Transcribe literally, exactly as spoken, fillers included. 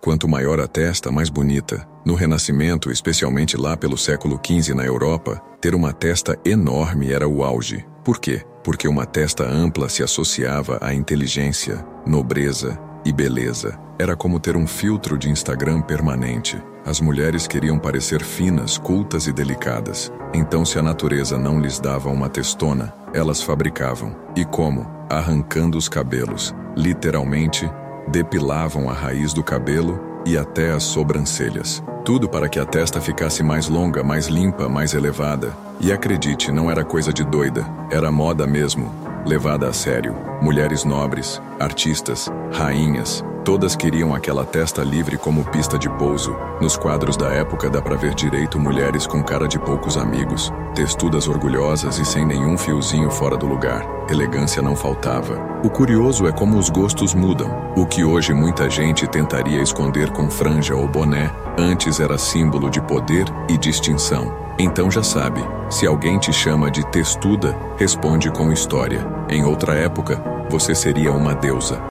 Quanto maior a testa, mais bonita. No Renascimento, especialmente lá pelo século quinze na Europa, ter uma testa enorme era o auge. Por quê? Porque uma testa ampla se associava à inteligência, nobreza e beleza. Era como ter um filtro de Instagram permanente. As mulheres queriam parecer finas, cultas e delicadas. Então, se a natureza não lhes dava uma testona, elas fabricavam. E como? Arrancando os cabelos. Literalmente, depilavam a raiz do cabelo e até as sobrancelhas. Tudo para que a testa ficasse mais longa, mais limpa, mais elevada. E acredite, não era coisa de doida, era moda mesmo, levada a sério. Mulheres nobres, artistas, rainhas, todas queriam aquela testa livre como pista de pouso. Nos quadros da época dá pra ver direito mulheres com cara de poucos amigos, testudas orgulhosas e sem nenhum fiozinho fora do lugar. Elegância não faltava. O curioso é como os gostos mudam. O que hoje muita gente tentaria esconder com franja ou boné, antes era símbolo de poder e distinção. Então já sabe, se alguém te chama de testuda, responde com história. Em outra época, você seria uma deusa.